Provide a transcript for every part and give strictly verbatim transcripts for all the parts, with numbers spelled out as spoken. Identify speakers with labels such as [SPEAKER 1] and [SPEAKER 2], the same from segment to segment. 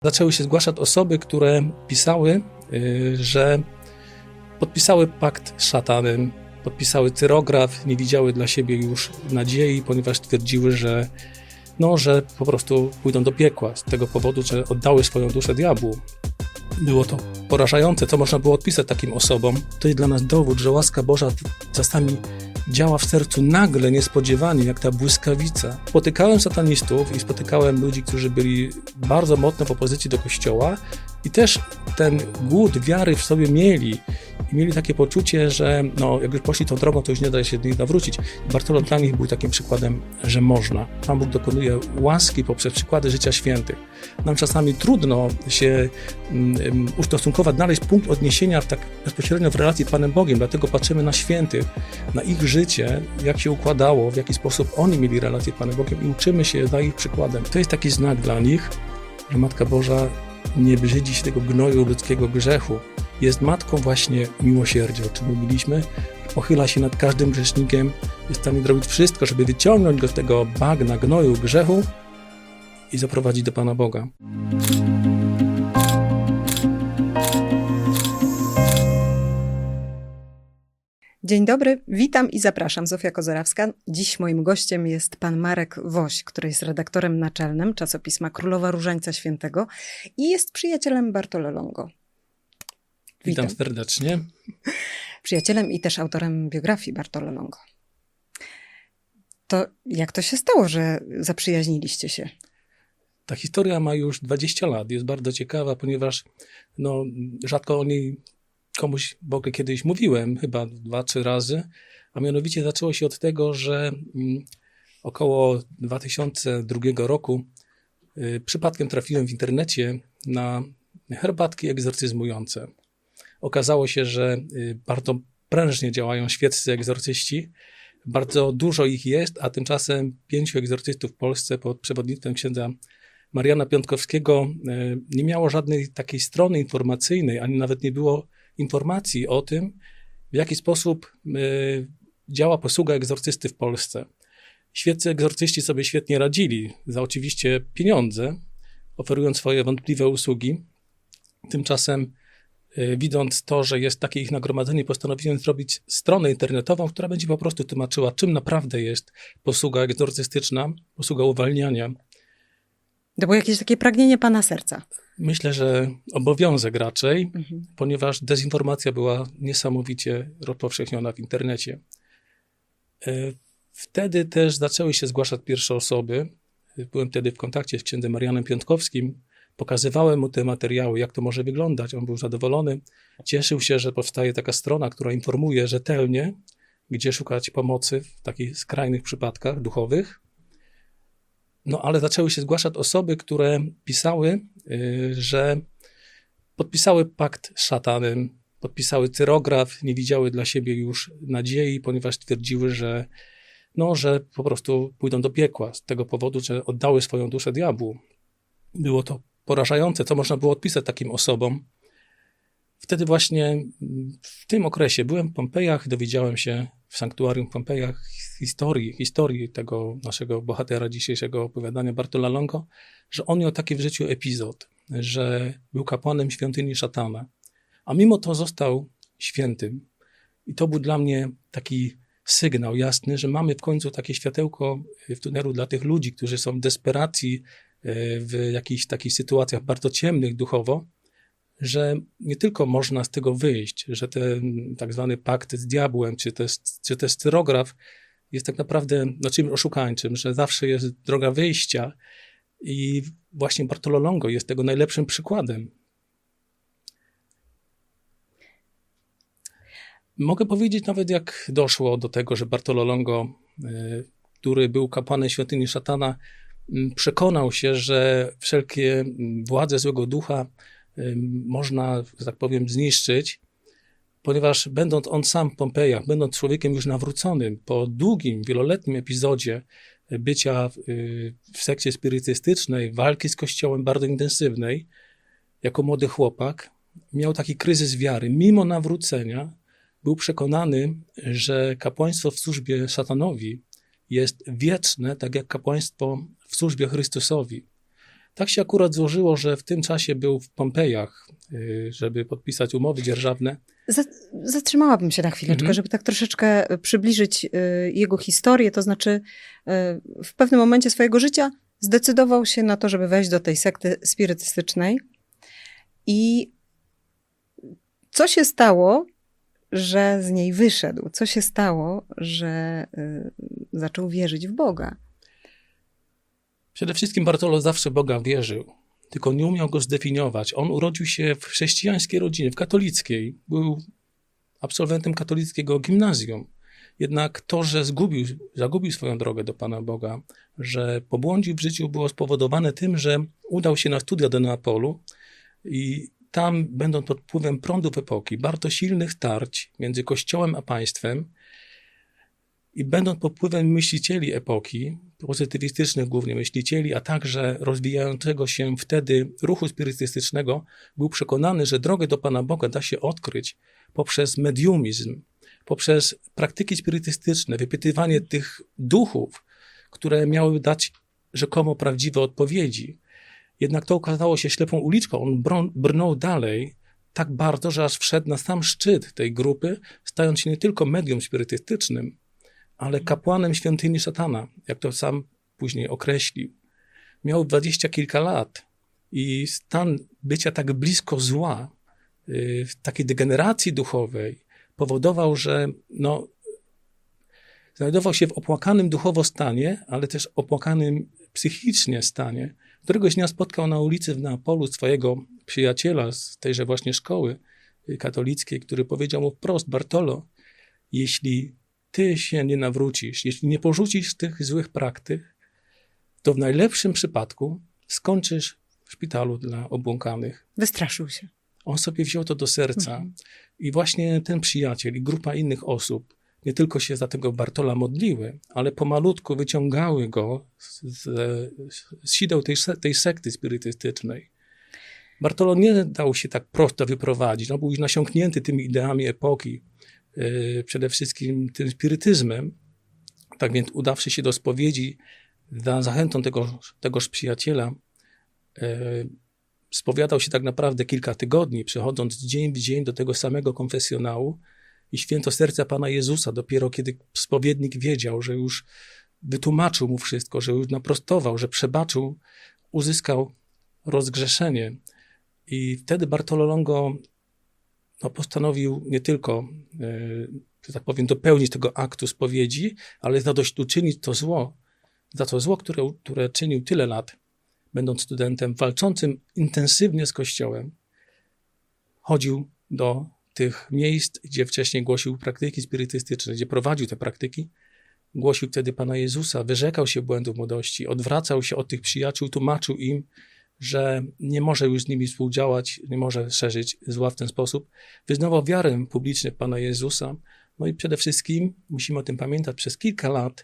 [SPEAKER 1] Zaczęły się zgłaszać osoby, które pisały, że podpisały pakt z szatanem, podpisały cyrograf, nie widziały dla siebie już nadziei, ponieważ twierdziły, że, no, że po prostu pójdą do piekła z tego powodu, że oddały swoją duszę diabłu. Było to porażające, co można było odpisać takim osobom. To jest dla nas dowód, że łaska Boża czasami działa w sercu nagle, niespodziewanie, jak ta błyskawica. Spotykałem satanistów i spotykałem ludzi, którzy byli bardzo mocno w opozycji do Kościoła i też ten głód wiary w sobie mieli. I mieli takie poczucie, że no, jak już poszli tą drogą, to już nie da się do nich nawrócić. Bartolo dla nich był takim przykładem, że można. Pan Bóg dokonuje łaski poprzez przykłady życia świętych. Nam czasami trudno się um, ustosunkować, znaleźć punkt odniesienia w tak bezpośrednio w relacji z Panem Bogiem, dlatego patrzymy na świętych, na ich życie, jak się układało, w jaki sposób oni mieli relację z Panem Bogiem i uczymy się za ich przykładem. To jest taki znak dla nich, że Matka Boża nie brzydzi się tego gnoju ludzkiego grzechu. Jest matką właśnie miłosierdzia, o czym mówiliśmy. Pochyla się nad każdym grzesznikiem, jest w stanie zrobić wszystko, żeby wyciągnąć go z tego bagna, gnoju, grzechu i zaprowadzić do Pana Boga.
[SPEAKER 2] Dzień dobry, witam i zapraszam. Zofia Kozerawska. Dziś moim gościem jest pan Marek Woś, który jest redaktorem naczelnym czasopisma Królowa Różańca Świętego i jest przyjacielem Bartolo Longo.
[SPEAKER 1] Witam, Witam serdecznie.
[SPEAKER 2] Przyjacielem i też autorem biografii Bartolo Longo. To jak to się stało, że zaprzyjaźniliście się?
[SPEAKER 1] Ta historia ma już dwadzieścia lat. Jest bardzo ciekawa, ponieważ no, rzadko o niej komuś w ogóle kiedyś mówiłem, chyba dwa, trzy razy, a mianowicie zaczęło się od tego, że mm, około dwa tysiące drugiego roku y, przypadkiem trafiłem w internecie na herbatki egzorcyzmujące. Okazało się, że y, bardzo prężnie działają świeccy egzorcyści, bardzo dużo ich jest, a tymczasem pięciu egzorcystów w Polsce pod przewodnictwem księdza Mariana Piątkowskiego y, nie miało żadnej takiej strony informacyjnej, ani nawet nie było informacji o tym, w jaki sposób y, działa posługa egzorcysty w Polsce. Świeccy egzorcyści sobie świetnie radzili, za oczywiście pieniądze, oferując swoje wątpliwe usługi. Tymczasem, y, widząc to, że jest takie ich nagromadzenie, postanowiłem zrobić stronę internetową, która będzie po prostu tłumaczyła, czym naprawdę jest posługa egzorcystyczna, posługa uwalniania.
[SPEAKER 2] To było jakieś takie pragnienie pana serca.
[SPEAKER 1] Myślę, że obowiązek raczej,
[SPEAKER 2] mhm.
[SPEAKER 1] ponieważ dezinformacja była niesamowicie rozpowszechniona w internecie. Wtedy też zaczęły się zgłaszać pierwsze osoby. Byłem wtedy w kontakcie z księdzem Marianem Piątkowskim. Pokazywałem mu te materiały, jak to może wyglądać. On był zadowolony. Cieszył się, że powstaje taka strona, która informuje rzetelnie, gdzie szukać pomocy w takich skrajnych przypadkach duchowych. No ale zaczęły się zgłaszać osoby, które pisały, yy, że podpisały pakt z szatanem, podpisały cyrograf, nie widziały dla siebie już nadziei, ponieważ twierdziły, że, no, że po prostu pójdą do piekła z tego powodu, że oddały swoją duszę diabłu. Było to porażające, co można było odpisać takim osobom. Wtedy właśnie w tym okresie byłem w Pompejach, dowiedziałem się w sanktuarium w Pompejach historii, historii tego naszego bohatera dzisiejszego opowiadania Bartola Longo, że on miał taki w życiu epizod, że był kapłanem świątyni szatana, a mimo to został świętym. I to był dla mnie taki sygnał jasny, że mamy w końcu takie światełko w tunelu dla tych ludzi, którzy są w desperacji, w jakichś takich sytuacjach bardzo ciemnych duchowo, że nie tylko można z tego wyjść, że ten tak zwany pakt z diabłem, czy też, czy też cyrograf jest tak naprawdę no, czymś oszukańczym, że zawsze jest droga wyjścia i właśnie Bartolo Longo jest tego najlepszym przykładem. Mogę powiedzieć nawet, jak doszło do tego, że Bartolo Longo, który był kapłanem świątyni szatana, przekonał się, że wszelkie władze złego ducha można, że tak powiem, zniszczyć, ponieważ będąc on sam w Pompejach, będąc człowiekiem już nawróconym, po długim, wieloletnim epizodzie bycia w sekcie spirytystycznej, walki z Kościołem bardzo intensywnej, jako młody chłopak, miał taki kryzys wiary. Mimo nawrócenia był przekonany, że kapłaństwo w służbie szatanowi jest wieczne, tak jak kapłaństwo w służbie Chrystusowi. Tak się akurat złożyło, że w tym czasie był w Pompejach, żeby podpisać umowy dzierżawne.
[SPEAKER 2] Zatrzymałabym się na chwileczkę, mhm. żeby tak troszeczkę przybliżyć jego historię, to znaczy w pewnym momencie swojego życia zdecydował się na to, żeby wejść do tej sekty spirytystycznej. I co się stało, że z niej wyszedł? Co się stało, że zaczął wierzyć w Boga?
[SPEAKER 1] Przede wszystkim Bartolo zawsze Boga wierzył, tylko nie umiał go zdefiniować. On urodził się w chrześcijańskiej rodzinie, w katolickiej. Był absolwentem katolickiego gimnazjum. Jednak to, że zgubił, zagubił swoją drogę do Pana Boga, że pobłądził w życiu, było spowodowane tym, że udał się na studia do Neapolu i tam, będąc pod wpływem prądów epoki, bardzo silnych starć między Kościołem a państwem i będąc pod wpływem myślicieli epoki, pozytywistycznych głównie myślicieli, a także rozwijającego się wtedy ruchu spirytystycznego, był przekonany, że drogę do Pana Boga da się odkryć poprzez mediumizm, poprzez praktyki spirytystyczne, wypytywanie tych duchów, które miały dać rzekomo prawdziwe odpowiedzi. Jednak to okazało się ślepą uliczką. On brnął dalej tak bardzo, że aż wszedł na sam szczyt tej grupy, stając się nie tylko medium spirytystycznym, ale kapłanem świątyni szatana, jak to sam później określił. Miał dwadzieścia kilka lat i stan bycia tak blisko zła, w takiej degeneracji duchowej, powodował, że no, znajdował się w opłakanym duchowo stanie, ale też opłakanym psychicznie stanie. Któregoś dnia spotkał na ulicy w Neapolu swojego przyjaciela z tejże właśnie szkoły katolickiej, który powiedział mu wprost: Bartolo, jeśli ty się nie nawrócisz, jeśli nie porzucisz tych złych praktyk, to w najlepszym przypadku skończysz w szpitalu dla obłąkanych.
[SPEAKER 2] Wystraszył się.
[SPEAKER 1] On sobie wziął to do serca mhm. i właśnie ten przyjaciel i grupa innych osób nie tylko się za tego Bartola modliły, ale pomalutku wyciągały go z, z, z sideł tej, tej sekty spirytystycznej. Bartolo nie dał się tak prosto wyprowadzić. No, był już nasiąknięty tymi ideami epoki, yy, przede wszystkim tym spirytyzmem. Tak więc udawszy się do spowiedzi, za zachętą tego, tegoż przyjaciela, yy, spowiadał się tak naprawdę kilka tygodni, przechodząc dzień w dzień do tego samego konfesjonału i święto serca Pana Jezusa, dopiero kiedy spowiednik wiedział, że już wytłumaczył mu wszystko, że już naprostował, że przebaczył, uzyskał rozgrzeszenie. I wtedy Bartolo Longo no, postanowił nie tylko, yy, że tak powiem, dopełnić tego aktu spowiedzi, ale zadośćuczynić to zło, za to zło, które, które czynił tyle lat, będąc studentem walczącym intensywnie z Kościołem. Chodził do tych miejsc, gdzie wcześniej głosił praktyki spirytystyczne, gdzie prowadził te praktyki, głosił wtedy Pana Jezusa, wyrzekał się błędów młodości, odwracał się od tych przyjaciół, tłumaczył im, że nie może już z nimi współdziałać, nie może szerzyć zła w ten sposób. Wyznawał wiarę publicznie w Pana Jezusa. No i przede wszystkim, musimy o tym pamiętać, przez kilka lat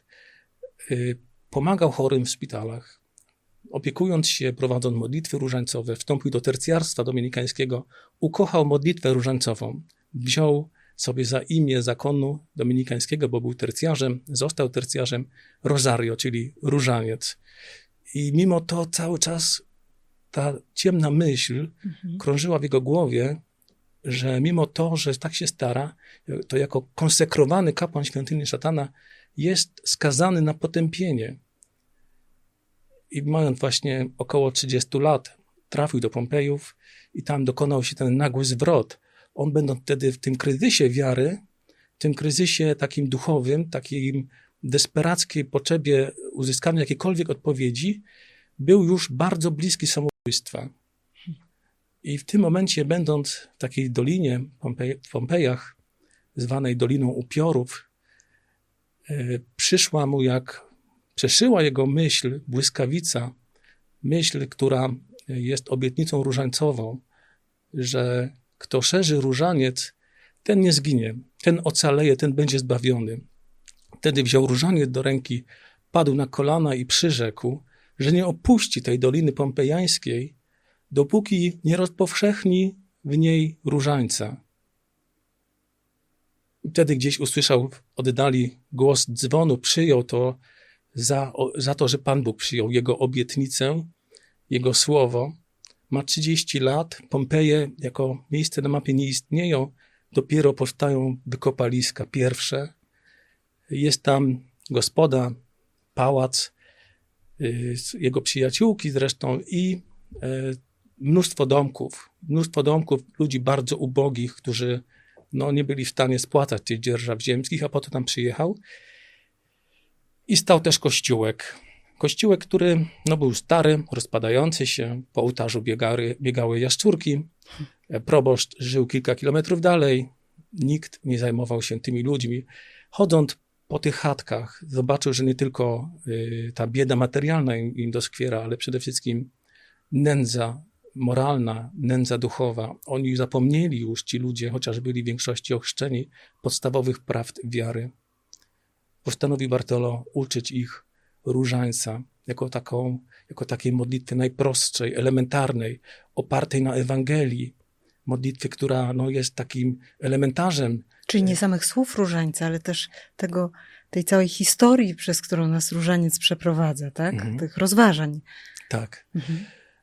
[SPEAKER 1] y, pomagał chorym w szpitalach. Opiekując się, prowadząc modlitwy różańcowe, wstąpił do tercjarstwa dominikańskiego, ukochał modlitwę różańcową. Wziął sobie za imię zakonu dominikańskiego, bo był tercjarzem, został tercjarzem, rosario, czyli różaniec. I mimo to cały czas ta ciemna myśl mhm. krążyła w jego głowie, że mimo to, że tak się stara, to jako konsekrowany kapłan świątyni szatana jest skazany na potępienie. I mając właśnie około trzydziestu lat, trafił do Pompejów i tam dokonał się ten nagły zwrot. On, będąc wtedy w tym kryzysie wiary, w tym kryzysie takim duchowym, takim desperackiej potrzebie uzyskania jakiejkolwiek odpowiedzi, był już bardzo bliski samobójstwa. I w tym momencie, będąc w takiej dolinie Pompej- w Pompejach, zwanej Doliną Upiorów, yy, przyszła mu jak przeszyła jego myśl błyskawica, myśl, która jest obietnicą różańcową, że kto szerzy różaniec, ten nie zginie, ten ocaleje, ten będzie zbawiony. Wtedy wziął różaniec do ręki, padł na kolana i przyrzekł, że nie opuści tej Doliny Pompejańskiej, dopóki nie rozpowszechni w niej różańca. I wtedy gdzieś usłyszał w oddali głos dzwonu, przyjął to za, za to, że Pan Bóg przyjął jego obietnicę jego słowo. Ma trzydzieści lat, Pompeje jako miejsce na mapie nie istnieją, dopiero powstają wykopaliska pierwsze. Jest tam gospoda, pałac, jego przyjaciółki zresztą i mnóstwo domków, mnóstwo domków ludzi bardzo ubogich, którzy no, nie byli w stanie spłacać tych dzierżaw ziemskich, a potem tam przyjechał. I stał też kościółek. Kościółek, który no, był stary, rozpadający się, po ołtarzu biegały, biegały jaszczurki, proboszcz żył kilka kilometrów dalej, nikt nie zajmował się tymi ludźmi. Chodząc po tych chatkach zobaczył, że nie tylko y, ta bieda materialna im, im doskwiera, ale przede wszystkim nędza moralna, nędza duchowa. Oni zapomnieli już, ci ludzie, chociaż byli w większości ochrzczeni, podstawowych prawd wiary. Postanowił Bartolo uczyć ich różańca jako, taką, jako takiej modlitwy najprostszej, elementarnej, opartej na Ewangelii. Modlitwy, która no, jest takim elementarzem.
[SPEAKER 2] Czyli nie samych słów różańca, ale też tego, tej całej historii, przez którą nas różaniec przeprowadza, tak? Mhm. Tych rozważań.
[SPEAKER 1] Tak. Mhm.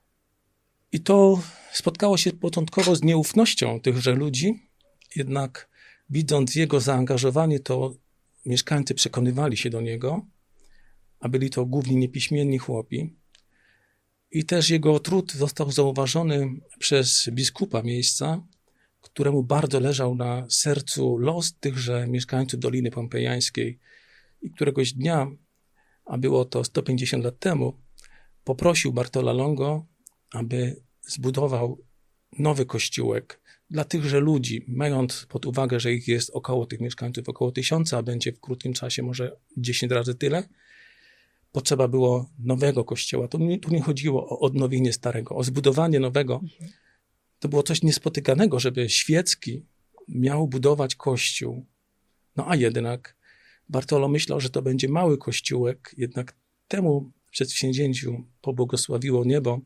[SPEAKER 1] I to spotkało się początkowo z nieufnością tychże ludzi, jednak widząc jego zaangażowanie, to mieszkańcy przekonywali się do niego, a byli to głównie niepiśmienni chłopi. I też jego trud został zauważony przez biskupa miejsca, któremu bardzo leżał na sercu los tychże mieszkańców Doliny Pompejańskiej. I któregoś dnia, a było to sto pięćdziesiąt lat temu, poprosił Bartola Longo, aby zbudował nowy kościółek dla tychże ludzi, mając pod uwagę, że ich jest około tych mieszkańców, około tysiąca, a będzie w krótkim czasie może dziesięć razy tyle. Potrzeba było nowego kościoła. Tu nie, tu nie chodziło o odnowienie starego, o zbudowanie nowego. To było coś niespotykanego, żeby świecki miał budować kościół. No a jednak Bartolo myślał, że to będzie mały kościółek, jednak temu przedsięwzięciu pobłogosławiło niebo.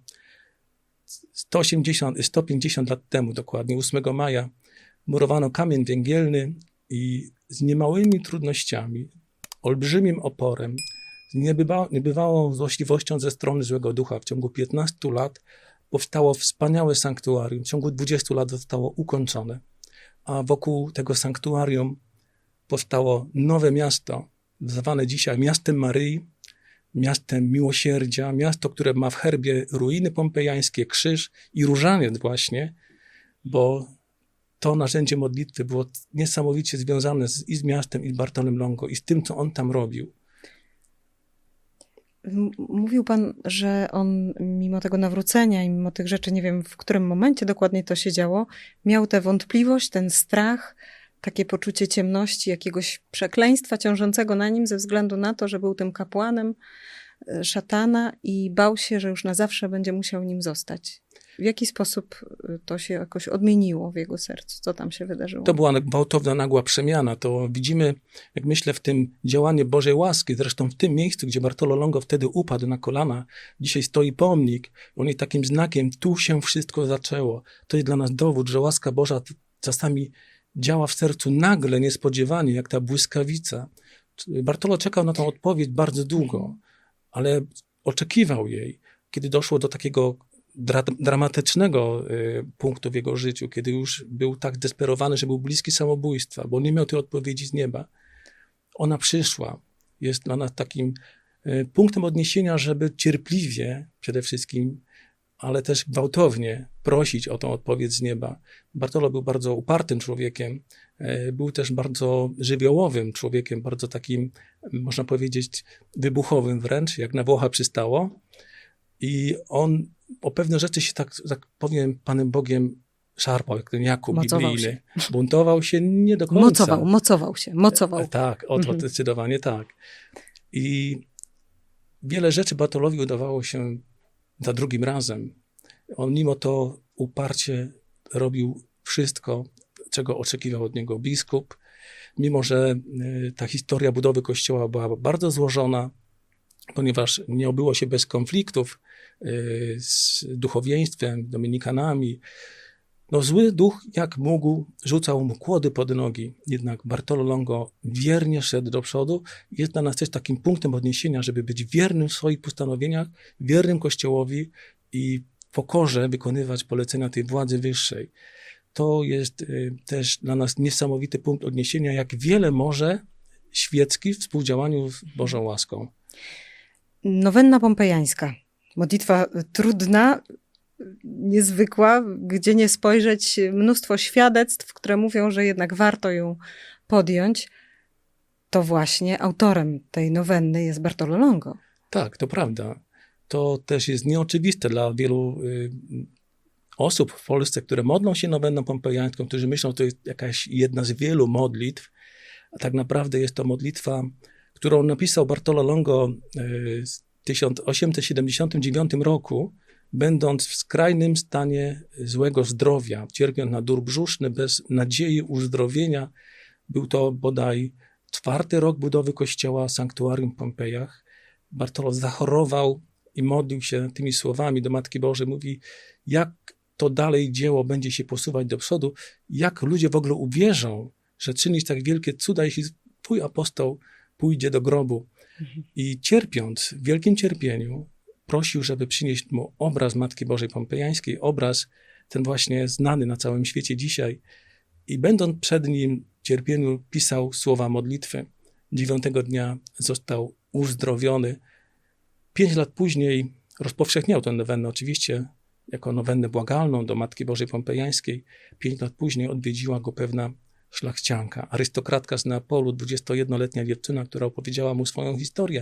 [SPEAKER 1] sto osiemdziesiąt, sto pięćdziesiąt lat temu, dokładnie ósmego maja, murowano kamień węgielny i z niemałymi trudnościami, olbrzymim oporem, z niebywa, niebywałą złośliwością ze strony złego ducha w ciągu piętnastu lat powstało wspaniałe sanktuarium. W ciągu dwudziestu lat zostało ukończone, a wokół tego sanktuarium powstało nowe miasto, zwane dzisiaj miastem Maryi, miastem miłosierdzia, miasto, które ma w herbie ruiny pompejańskie, krzyż i różaniec właśnie, bo to narzędzie modlitwy było niesamowicie związane z, i z miastem, i z Bartolem Longo, i z tym, co on tam robił.
[SPEAKER 2] Mówił pan, że on mimo tego nawrócenia i mimo tych rzeczy, nie wiem w którym momencie dokładnie to się działo, miał tę wątpliwość, ten strach, takie poczucie ciemności, jakiegoś przekleństwa ciążącego na nim ze względu na to, że był tym kapłanem szatana i bał się, że już na zawsze będzie musiał nim zostać. W jaki sposób to się jakoś odmieniło w jego sercu? Co tam się wydarzyło?
[SPEAKER 1] To była gwałtowna, nagła przemiana. To widzimy, jak myślę, w tym działanie Bożej łaski. Zresztą w tym miejscu, gdzie Bartolo Longo wtedy upadł na kolana, dzisiaj stoi pomnik. On jest takim znakiem, tu się wszystko zaczęło. To jest dla nas dowód, że łaska Boża czasami działa w sercu nagle, niespodziewanie, jak ta błyskawica. Bartolo czekał na tą odpowiedź bardzo długo, ale oczekiwał jej. Kiedy doszło do takiego dra- dramatycznego y, punktu w jego życiu, kiedy już był tak zdesperowany, że był bliski samobójstwa, bo nie miał tej odpowiedzi z nieba. Ona przyszła. Jest dla nas takim y, punktem odniesienia, żeby cierpliwie przede wszystkim, ale też gwałtownie prosić o tą odpowiedź z nieba. Bartolo był bardzo upartym człowiekiem, był też bardzo żywiołowym człowiekiem, bardzo takim, można powiedzieć, wybuchowym wręcz, jak na Włocha przystało. I on o pewne rzeczy się, tak, tak powiem, Panem Bogiem szarpał, jak ten Jakub
[SPEAKER 2] mocował
[SPEAKER 1] biblijny.
[SPEAKER 2] Się.
[SPEAKER 1] Buntował się nie do końca.
[SPEAKER 2] Mocował, mocował się, mocował.
[SPEAKER 1] Tak, o to mhm. zdecydowanie tak. I wiele rzeczy Bartolowi udawało się za drugim razem. On mimo to uparcie robił wszystko, czego oczekiwał od niego biskup. Mimo że ta historia budowy kościoła była bardzo złożona, ponieważ nie obyło się bez konfliktów z duchowieństwem, dominikanami. No zły duch, jak mógł, rzucał mu kłody pod nogi. Jednak Bartolo Longo wiernie szedł do przodu. Jest dla nas też takim punktem odniesienia, żeby być wiernym w swoich postanowieniach, wiernym Kościołowi i w pokorze wykonywać polecenia tej władzy wyższej. To jest y, też dla nas niesamowity punkt odniesienia, jak wiele może świecki w współdziałaniu z Bożą łaską.
[SPEAKER 2] Nowenna pompejańska. Modlitwa trudna, niezwykła, gdzie nie spojrzeć, mnóstwo świadectw, które mówią, że jednak warto ją podjąć. To właśnie autorem tej nowenny jest Bartolo Longo.
[SPEAKER 1] Tak, to prawda. To też jest nieoczywiste dla wielu y, osób w Polsce, które modlą się nowenną pompejańską, którzy myślą, że to jest jakaś jedna z wielu modlitw, a tak naprawdę jest to modlitwa, którą napisał Bartolo Longo y, w tysiąc osiemset siedemdziesiątym dziewiątym roku, będąc w skrajnym stanie złego zdrowia, cierpiąc na dór brzuszny, bez nadziei uzdrowienia. Był to bodaj czwarty rok budowy kościoła Sanktuarium w Pompejach. Bartolo zachorował i modlił się tymi słowami do Matki Bożej. Mówi, jak to dalej dzieło będzie się posuwać do przodu, jak ludzie w ogóle uwierzą, że czynić tak wielkie cuda, jeśli twój apostoł pójdzie do grobu. Mhm. I cierpiąc, w wielkim cierpieniu, prosił, żeby przynieść mu obraz Matki Bożej Pompejańskiej, obraz ten właśnie znany na całym świecie dzisiaj. I będąc przed nim w cierpieniu, pisał słowa modlitwy. Dziewiątego dnia został uzdrowiony. Pięć lat później rozpowszechniał tę nowennę, oczywiście jako nowennę błagalną do Matki Bożej Pompejańskiej. Pięć lat później odwiedziła go pewna szlachcianka, arystokratka z Neapolu, dwudziestojednoletnia dziewczyna, która opowiedziała mu swoją historię,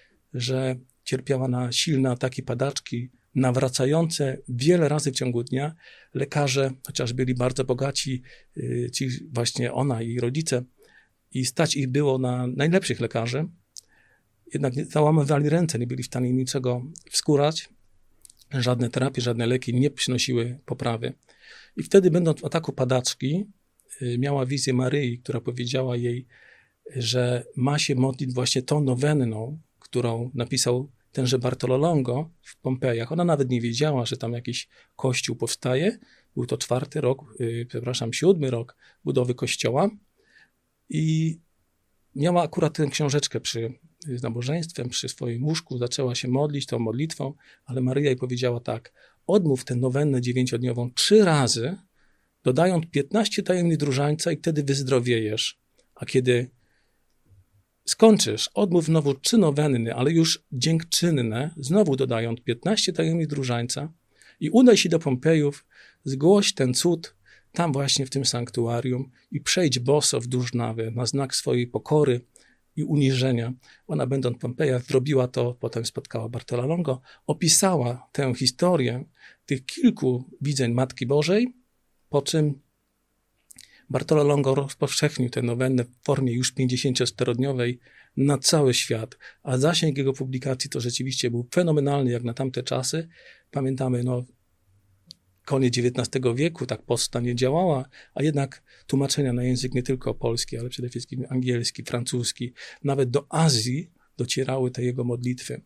[SPEAKER 1] że cierpiała na silne ataki padaczki, nawracające wiele razy w ciągu dnia. Lekarze, chociaż byli bardzo bogaci, ci właśnie ona i rodzice, i stać ich było na najlepszych lekarzy, jednak załamywali ręce, nie byli w stanie niczego wskórać. Żadne terapie, żadne leki nie przynosiły poprawy. I wtedy, będąc w ataku padaczki, miała wizję Maryi, która powiedziała jej, że ma się modlić właśnie tą nowenną, którą napisał tenże Bartolo Longo w Pompejach. Ona nawet nie wiedziała, że tam jakiś kościół powstaje. Był to czwarty rok, yy, przepraszam, siódmy rok budowy kościoła. I miała akurat tę książeczkę przy z nabożeństwem, przy swoim łóżku, zaczęła się modlić tą modlitwą, ale Maryja jej powiedziała tak, odmów tę nowennę dziewięciodniową trzy razy, dodając piętnaście tajemnic różańca i wtedy wyzdrowiejesz. A kiedy skończysz, odmów znowu trzy nowenny, ale już dziękczynne, znowu dodając piętnaście tajemnic różańca i udaj się do Pompejów, zgłoś ten cud tam właśnie w tym sanktuarium i przejdź boso wzdłuż nawy na znak swojej pokory i uniżenia. Ona, będąc w Pompejach, zrobiła to, potem spotkała Bartola Longo, opisała tę historię tych kilku widzeń Matki Bożej, po czym Bartolo Longo rozpowszechnił tę nowennę w formie już pięćdziesięcioczterodniowej na cały świat, a zasięg jego publikacji to rzeczywiście był fenomenalny jak na tamte czasy. Pamiętamy, no, koniec dziewiętnastego wieku, tak poczta nie działała, a jednak tłumaczenia na język nie tylko polski, ale przede wszystkim angielski, francuski, nawet do Azji docierały te jego modlitwy.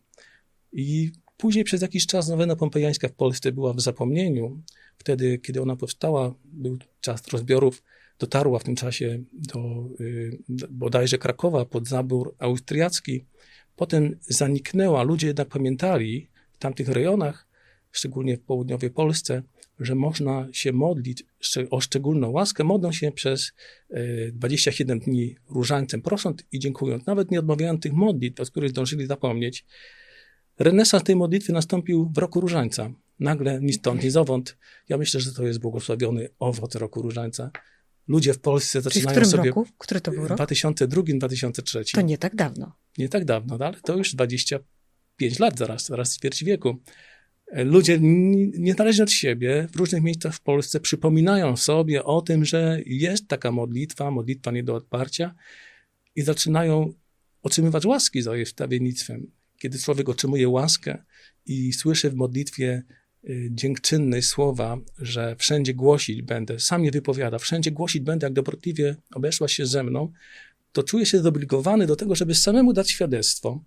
[SPEAKER 1] I później przez jakiś czas nowenna pompejańska w Polsce była w zapomnieniu. Wtedy, kiedy ona powstała, był czas rozbiorów, dotarła w tym czasie do y, bodajże Krakowa pod zabór austriacki. Potem zaniknęła. Ludzie jednak pamiętali w tamtych rejonach, szczególnie w południowej Polsce, że można się modlić o szczególną łaskę. Modlą się przez y, dwadzieścia siedem dni różańcem, prosząc i dziękując. Nawet nie odmawiając tych modlitw, od których zdążyli zapomnieć. Renesans tej modlitwy nastąpił w roku różańca. Nagle, ni stąd, ni zowąd. Ja myślę, że to jest błogosławiony owoc roku różańca. Ludzie w Polsce zaczynają
[SPEAKER 2] Czyli w którym
[SPEAKER 1] sobie...
[SPEAKER 2] roku? Który to był rok?
[SPEAKER 1] dwa tysiące drugi dwa tysiące trzeci.
[SPEAKER 2] To nie tak dawno.
[SPEAKER 1] Nie tak dawno, ale to już dwadzieścia pięć lat zaraz, zaraz ćwierć wieku. Ludzie niezależnie od siebie w różnych miejscach w Polsce przypominają sobie o tym, że jest taka modlitwa, modlitwa nie do odparcia i zaczynają otrzymywać łaski za jej wstawiennictwem. Kiedy człowiek otrzymuje łaskę i słyszy w modlitwie y, dziękczynnej słowa, że wszędzie głosić będę, sam je wypowiada, wszędzie głosić będę, jak dobrotliwie obeszłaś się ze mną, to czuje się zobligowany do tego, żeby samemu dać świadectwo.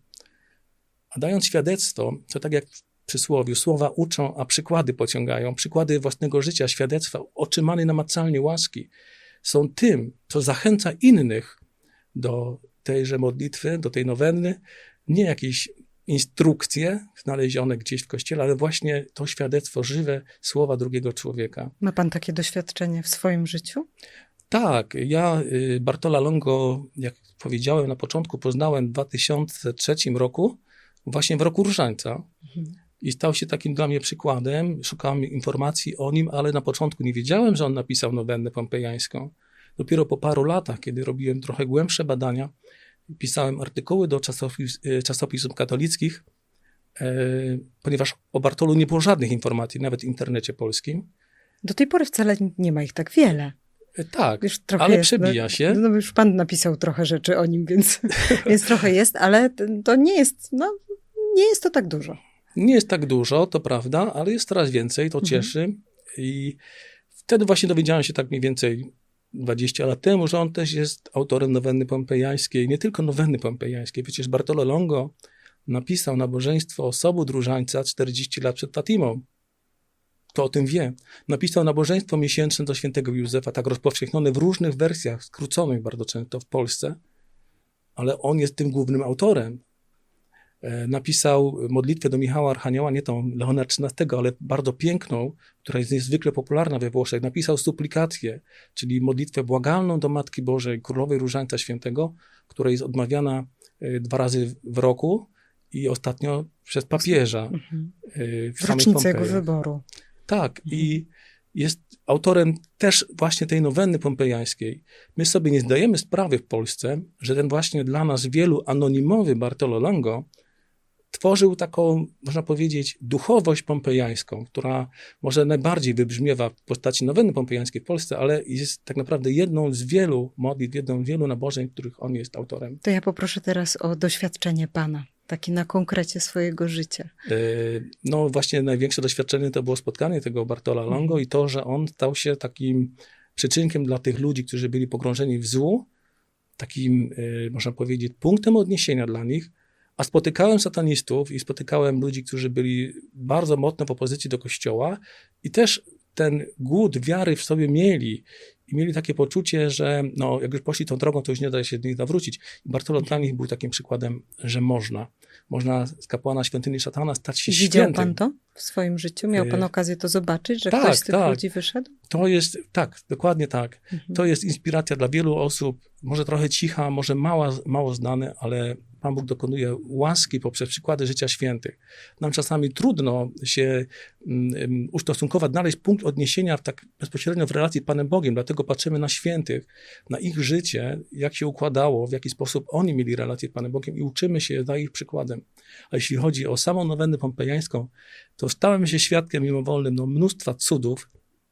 [SPEAKER 1] A dając świadectwo, to tak jak w przysłowiu, słowa uczą, a przykłady pociągają. Przykłady własnego życia, świadectwa, otrzymanej namacalnie łaski są tym, co zachęca innych do tejże modlitwy, do tej nowenny, nie jakieś instrukcje znalezione gdzieś w kościele, ale właśnie to świadectwo, żywe słowa drugiego człowieka.
[SPEAKER 2] Ma pan takie doświadczenie w swoim życiu?
[SPEAKER 1] Tak, ja y, Bartola Longo, jak powiedziałem na początku, poznałem w dwa tysiące trzecim roku, właśnie w roku Różańca. Mhm. I stał się takim dla mnie przykładem. Szukałem informacji o nim, ale na początku nie wiedziałem, że on napisał nowennę pompejańską. Dopiero po paru latach, kiedy robiłem trochę głębsze badania, pisałem artykuły do czasopis, czasopism katolickich, e, ponieważ o Bartolu nie było żadnych informacji, nawet w internecie polskim.
[SPEAKER 2] Do tej pory wcale nie ma ich tak wiele.
[SPEAKER 1] E, tak,
[SPEAKER 2] już trochę
[SPEAKER 1] ale
[SPEAKER 2] jest,
[SPEAKER 1] przebija
[SPEAKER 2] no,
[SPEAKER 1] się.
[SPEAKER 2] No już pan napisał trochę rzeczy o nim, więc, więc trochę jest, ale to nie jest, no, nie jest to tak dużo.
[SPEAKER 1] Nie jest tak dużo, to prawda, ale jest coraz więcej, to cieszy. Mhm. I wtedy właśnie dowiedziałem się tak mniej więcej dwadzieścia lat temu, że on też jest autorem nowenny pompejańskiej. Nie tylko nowenny pompejańskiej. Przecież Bartolo Longo napisał nabożeństwo Sobót Różańca czterdzieści lat przed Fatimą. Kto o tym wie? Napisał nabożeństwo miesięczne do świętego Józefa, tak rozpowszechnione w różnych wersjach, skróconych bardzo często w Polsce, ale on jest tym głównym autorem. Napisał modlitwę do Michała Archanioła, nie tą Leona trzynastego, ale bardzo piękną, która jest niezwykle popularna we Włoszech. Napisał suplikację, czyli modlitwę błagalną do Matki Bożej, Królowej Różańca Świętego, która jest odmawiana dwa razy w roku i ostatnio przez papieża.
[SPEAKER 2] Mhm.
[SPEAKER 1] W,
[SPEAKER 2] w rocznicę jego wyboru.
[SPEAKER 1] Tak, mhm. i jest autorem też właśnie tej nowenny pompejańskiej. My sobie nie zdajemy sprawy w Polsce, że ten właśnie dla nas wielu anonimowy Bartolo Longo tworzył taką, można powiedzieć, duchowość pompejańską, która może najbardziej wybrzmiewa w postaci nowenny pompejańskiej w Polsce, ale jest tak naprawdę jedną z wielu modlitw, jedną z wielu nabożeń, których on jest autorem.
[SPEAKER 2] To ja poproszę teraz o doświadczenie pana, takie na konkrecie swojego życia.
[SPEAKER 1] No właśnie największe doświadczenie to było spotkanie tego Bartola Longo mm. i to, że on stał się takim przyczynkiem dla tych ludzi, którzy byli pogrążeni w złu, takim, można powiedzieć, punktem odniesienia dla nich. A spotykałem satanistów i spotykałem ludzi, którzy byli bardzo mocno w opozycji do Kościoła i też ten głód wiary w sobie mieli i mieli takie poczucie, że no, jak już poszli tą drogą, to już nie da się do nich nawrócić. I Bartolo dla nich był takim przykładem, że można. Można z kapłana świątyni szatana stać się
[SPEAKER 2] Widział
[SPEAKER 1] świętym.
[SPEAKER 2] pan to w swoim życiu? Miał pan okazję to zobaczyć, że
[SPEAKER 1] tak,
[SPEAKER 2] ktoś z tych
[SPEAKER 1] tak.
[SPEAKER 2] ludzi wyszedł?
[SPEAKER 1] To jest, tak, dokładnie tak.
[SPEAKER 2] Mhm.
[SPEAKER 1] To jest inspiracja dla wielu osób, może trochę cicha, może mała, mało znane, ale Pan Bóg dokonuje łaski poprzez przykłady życia świętych. Nam czasami trudno się um, ustosunkować, znaleźć punkt odniesienia w tak bezpośrednio w relacji z Panem Bogiem, dlatego patrzymy na świętych, na ich życie, jak się układało, w jaki sposób oni mieli relację z Panem Bogiem i uczymy się za ich przykładem. A jeśli chodzi o samą nowennę pompejańską, to stałem się świadkiem mimowolnym no, mnóstwa cudów,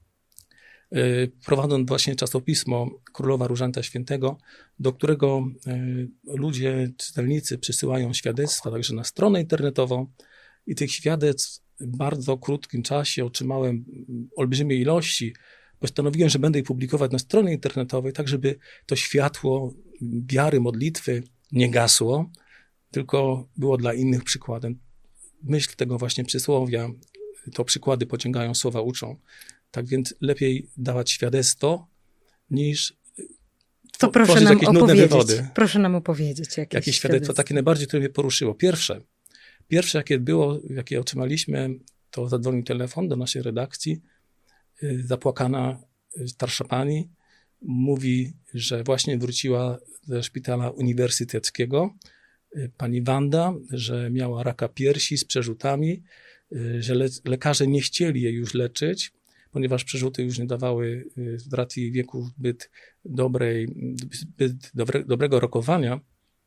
[SPEAKER 1] prowadząc właśnie czasopismo Królowa Różańca Świętego, do którego ludzie, czytelnicy przysyłają świadectwa także na stronę internetową i tych świadectw w bardzo krótkim czasie otrzymałem olbrzymie ilości. Postanowiłem, że będę je publikować na stronie internetowej, tak żeby to światło wiary, modlitwy nie gasło, tylko było dla innych przykładem. Myśl tego właśnie przysłowia, to przykłady pociągają, słowa uczą. Tak więc lepiej dawać świadectwo, niż
[SPEAKER 2] to proszę
[SPEAKER 1] tworzyć
[SPEAKER 2] nam
[SPEAKER 1] jakieś nudne
[SPEAKER 2] opowiedzieć.
[SPEAKER 1] wywody.
[SPEAKER 2] Proszę nam opowiedzieć. Jakieś,
[SPEAKER 1] jakieś świadectwo takie najbardziej, które mnie poruszyło. Pierwsze, pierwsze jakie było, jakie otrzymaliśmy, to zadzwonił telefon do naszej redakcji. Zapłakana starsza pani mówi, że właśnie wróciła ze szpitala uniwersyteckiego. Pani Wanda, że miała raka piersi z przerzutami, że le- lekarze nie chcieli jej już leczyć, ponieważ przerzuty już nie dawały z racji wieku zbyt, dobrej, zbyt dobre, dobrego rokowania.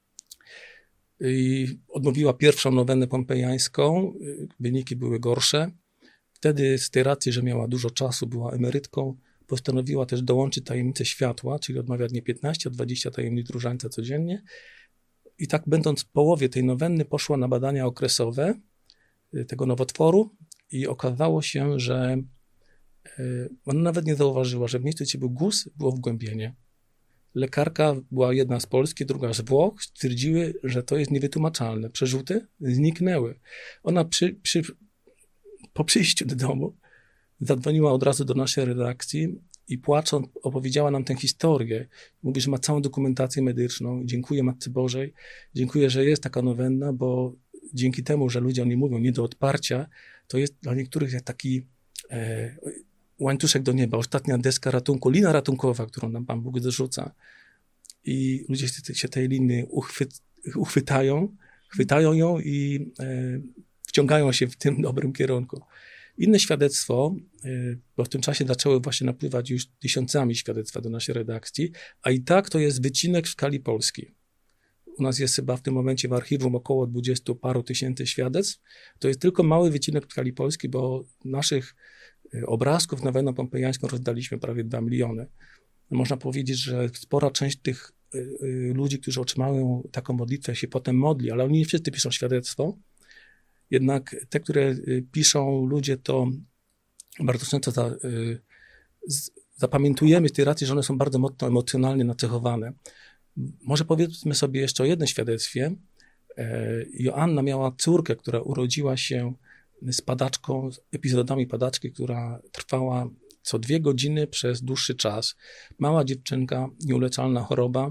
[SPEAKER 1] I odmówiła pierwszą nowennę pompejańską, wyniki były gorsze. Wtedy z tej racji, że miała dużo czasu, była emerytką, postanowiła też dołączyć tajemnicę światła, czyli odmawiać nie piętnaście, a dwadzieścia tajemnic różańca codziennie. I tak będąc w połowie tej nowenny poszła na badania okresowe tego nowotworu i okazało się, że ona nawet nie zauważyła, że w miejscu, gdzie był guz, było wgłębienie. Lekarka była jedna z Polski, druga z Włoch, stwierdziły, że to jest niewytłumaczalne. Przerzuty zniknęły. Ona przy, przy, po przyjściu do domu zadzwoniła od razu do naszej redakcji i płacząc opowiedziała nam tę historię. Mówi, że ma całą dokumentację medyczną. Dziękuję Matce Bożej. Dziękuję, że jest taka nowenna, bo dzięki temu, że ludzie o nim mówią nie do odparcia, to jest dla niektórych jak taki e, łańcuszek do nieba, ostatnia deska ratunku, lina ratunkowa, którą nam Pan Bóg zarzuca. I ludzie się tej liny uchwyt, uchwytają, chwytają ją i e, wciągają się w tym dobrym kierunku. Inne świadectwo, e, bo w tym czasie zaczęły właśnie napływać już tysiącami świadectwa do naszej redakcji, a i tak to jest wycinek w skali Polski. U nas jest chyba w tym momencie w archiwum około dwudziestu paru tysięcy świadectw. To jest tylko mały wycinek w skali Polski, bo naszych obrazków na Nowenę Pompejańską rozdaliśmy prawie dwa miliony. Można powiedzieć, że spora część tych ludzi, którzy otrzymają taką modlitwę, się potem modli, ale oni nie wszyscy piszą świadectwo. Jednak te, które piszą ludzie, to bardzo często za, zapamiętujemy z tej racji, że one są bardzo mocno emocjonalnie nacechowane. Może powiedzmy sobie jeszcze o jednym świadectwie. Joanna miała córkę, która urodziła się z padaczką, z epizodami padaczki, która trwała co dwie godziny przez dłuższy czas. Mała dziewczynka, nieuleczalna choroba.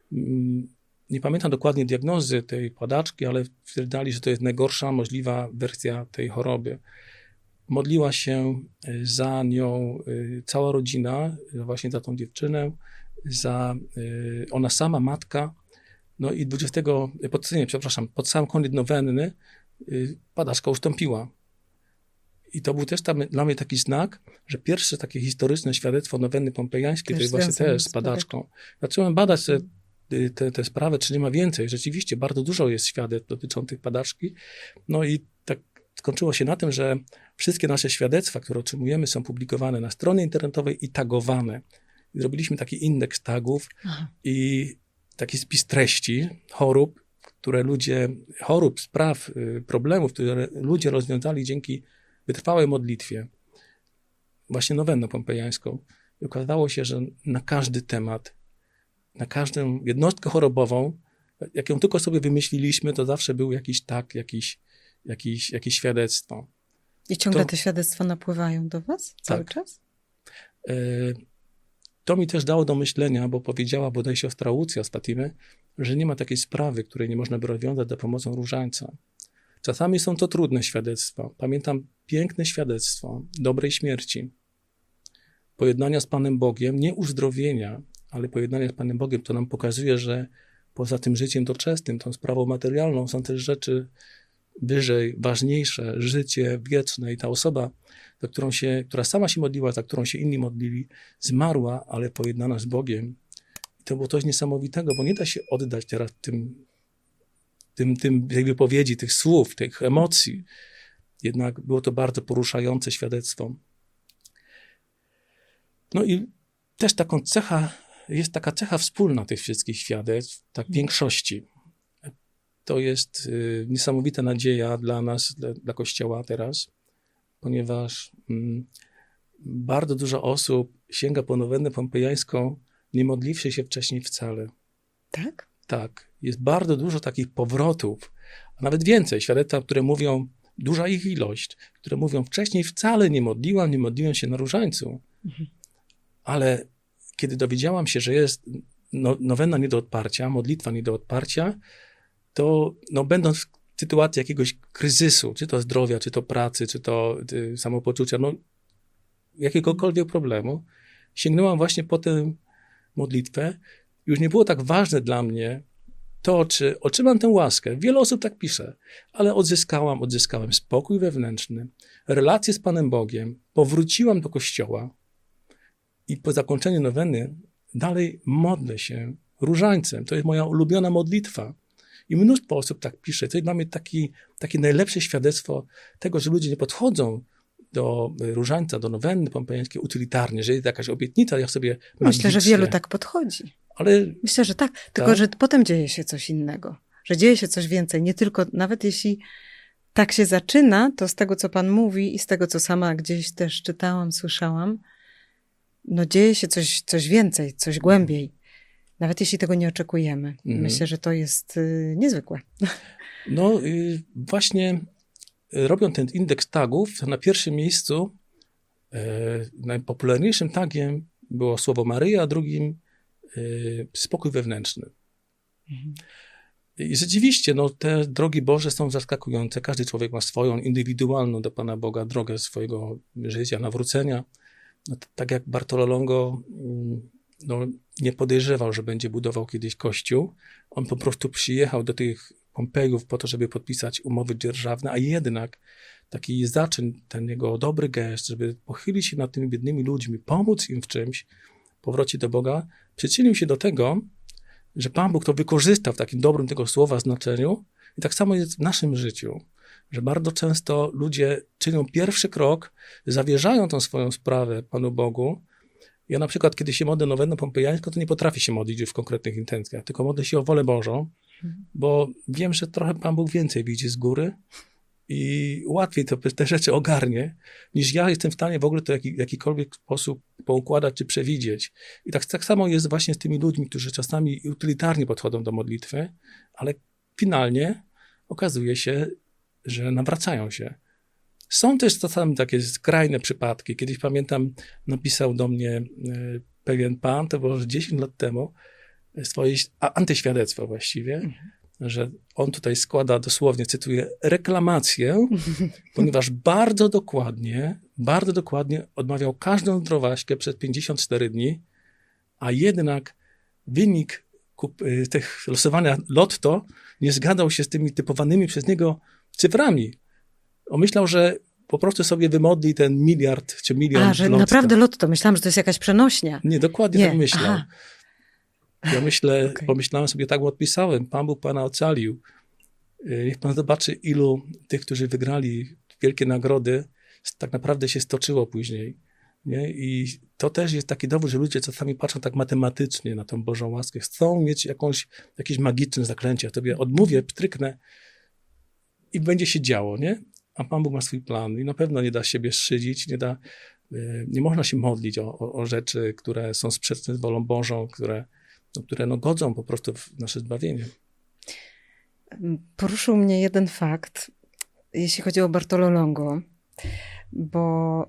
[SPEAKER 1] Nie pamiętam dokładnie diagnozy tej padaczki, ale stwierdzali, że to jest najgorsza możliwa wersja tej choroby. Modliła się za nią cała rodzina, właśnie za tą dziewczynę, za ona sama, matka. No i dwudziestego, pod, nie, przepraszam, pod sam koniec nowenny padaczka ustąpiła. I to był też tam, dla mnie taki znak, że pierwsze takie historyczne świadectwo nowenny pompejańskiej to jest właśnie też z padaczką. Zacząłem badać te, te, te sprawy, czy nie ma więcej. Rzeczywiście bardzo dużo jest świadectw dotyczących padaczki. No i tak skończyło się na tym, że wszystkie nasze świadectwa, które otrzymujemy, są publikowane na stronie internetowej i tagowane. I zrobiliśmy taki indeks tagów Aha. i taki spis treści chorób, które ludzie, chorób, spraw, problemów, które ludzie rozwiązali dzięki wytrwałej modlitwie, właśnie nowenną pompejańską. I okazało się, że na każdy temat, na każdą jednostkę chorobową, jak ją tylko sobie wymyśliliśmy, to zawsze był jakiś tak, jakiś, jakiś, jakieś świadectwo.
[SPEAKER 2] I ciągle
[SPEAKER 1] to,
[SPEAKER 2] te świadectwa napływają do was cały
[SPEAKER 1] tak.
[SPEAKER 2] czas?
[SPEAKER 1] Y, to mi też dało do myślenia, bo powiedziała bodaj siostra Łucja z Fatimy, że nie ma takiej sprawy, której nie można by rozwiązać za pomocą różańca. Czasami są to trudne świadectwa. Pamiętam piękne świadectwo dobrej śmierci, pojednania z Panem Bogiem, nie uzdrowienia, ale pojednania z Panem Bogiem, to nam pokazuje, że poza tym życiem doczesnym, tą sprawą materialną, są też rzeczy wyżej, ważniejsze, życie wieczne i ta osoba, za którą się, która sama się modliła, za którą się inni modlili, zmarła, ale pojednana z Bogiem. I to było coś niesamowitego, bo nie da się oddać teraz tym Tym, tym, tej wypowiedzi, tych słów, tych emocji. Jednak było to bardzo poruszające świadectwo. No i też taką cecha, jest taka cecha wspólna tych wszystkich świadectw, tak w większości. To jest y, niesamowita nadzieja dla nas, dla, dla Kościoła teraz, ponieważ mm, bardzo dużo osób sięga po nowennę pompejańską, nie modliwszy się wcześniej wcale.
[SPEAKER 2] Tak?
[SPEAKER 1] Tak. Jest bardzo dużo takich powrotów, a nawet więcej, świadectwa, które mówią, duża ich ilość, które mówią, wcześniej wcale nie modliłam, nie modliłem się na różańcu. Mhm. Ale kiedy dowiedziałam się, że jest no, nowenna nie do odparcia, modlitwa nie do odparcia, to no, będąc w sytuacji jakiegoś kryzysu, czy to zdrowia, czy to pracy, czy to y, samopoczucia, no jakiegokolwiek problemu, sięgnęłam właśnie po tę modlitwę. Już nie było tak ważne dla mnie to, czy otrzymam tę łaskę. Wiele osób tak pisze, ale odzyskałam, odzyskałem spokój wewnętrzny, relację z Panem Bogiem, powróciłam do Kościoła i po zakończeniu nowenny dalej modlę się różańcem. To jest moja ulubiona modlitwa. I mnóstwo osób tak pisze. To jest dla mnie taki, takie najlepsze świadectwo tego, że ludzie nie podchodzą do różańca, do nowenny pompejańskiej utylitarnie, że jest jakaś obietnica, ja sobie
[SPEAKER 2] Myślę, że wielu tak podchodzi.
[SPEAKER 1] Ale,
[SPEAKER 2] Myślę, że tak. Tylko, tak? że potem dzieje się coś innego. Że dzieje się coś więcej. Nie tylko, nawet jeśli tak się zaczyna, to z tego, co Pan mówi i z tego, co sama gdzieś też czytałam, słyszałam, no dzieje się coś, coś więcej, coś głębiej. Nawet jeśli tego nie oczekujemy. Mhm. Myślę, że to jest y, niezwykłe.
[SPEAKER 1] No y, właśnie y, robią ten indeks tagów, to na pierwszym miejscu y, najpopularniejszym tagiem było słowo Maryja, a drugim y, spokój wewnętrzny. Mhm. I rzeczywiście, no, te drogi Boże są zaskakujące. Każdy człowiek ma swoją indywidualną do Pana Boga drogę swojego życia, nawrócenia. No, t- tak jak Bartolo Longo mm, no, nie podejrzewał, że będzie budował kiedyś kościół. On po prostu przyjechał do tych Pompejów po to, żeby podpisać umowy dzierżawne, a jednak taki zaczyn, ten jego dobry gest, żeby pochylić się nad tymi biednymi ludźmi, pomóc im w czymś, powrocie do Boga, przyczynił się do tego, że Pan Bóg to wykorzysta w takim dobrym tego słowa znaczeniu. I tak samo jest w naszym życiu, że bardzo często ludzie czynią pierwszy krok, zawierzają tą swoją sprawę Panu Bogu. Ja na przykład, kiedy się modlę nowenną pompejańską, to nie potrafię się modlić już w konkretnych intencjach, tylko modlę się o wolę Bożą, bo wiem, że trochę Pan Bóg więcej widzi z góry i łatwiej to, te rzeczy ogarnie, niż ja jestem w stanie w ogóle to w jakikolwiek sposób poukładać czy przewidzieć. I tak, tak samo jest właśnie z tymi ludźmi, którzy czasami utylitarnie podchodzą do modlitwy, ale finalnie okazuje się, że nawracają się. Są też czasami takie skrajne przypadki. Kiedyś pamiętam, napisał do mnie e, pewien pan, to było już dziesięć lat temu, swoje a, antyświadectwo właściwie, mhm. że on tutaj składa dosłownie, cytuję, reklamację, ponieważ bardzo dokładnie, bardzo dokładnie odmawiał każdą zdrowaśkę przez pięćdziesiąt cztery dni, a jednak wynik kup, tych losowania lotto nie zgadzał się z tymi typowanymi przez niego cyframi. On myślał, że po prostu sobie wymodli ten miliard czy milion
[SPEAKER 2] A, że
[SPEAKER 1] lotto.
[SPEAKER 2] naprawdę lotto. Myślałam, że to jest jakaś przenośnia.
[SPEAKER 1] Nie, dokładnie
[SPEAKER 2] Nie.
[SPEAKER 1] tak myślał.
[SPEAKER 2] Aha.
[SPEAKER 1] Ja myślę,
[SPEAKER 2] Okay.
[SPEAKER 1] pomyślałem sobie, tak odpisałem, Pan Bóg Pana ocalił. Niech Pan zobaczy, ilu tych, którzy wygrali wielkie nagrody, tak naprawdę się stoczyło później. Nie? I to też jest taki dowód, że ludzie czasami patrzą tak matematycznie na tą Bożą łaskę. Chcą mieć jakąś, jakieś magiczne zaklęcie. Ja tobie odmówię, pstryknę i będzie się działo, nie? A Pan Bóg ma swój plan i na pewno nie da siebie szydzić, nie da, nie można się modlić o, o, o rzeczy, które są sprzeczne z wolą Bożą, które, no, które no, godzą po prostu w nasze zbawienie.
[SPEAKER 2] Poruszył mnie jeden fakt, jeśli chodzi o Bartolo Longo, bo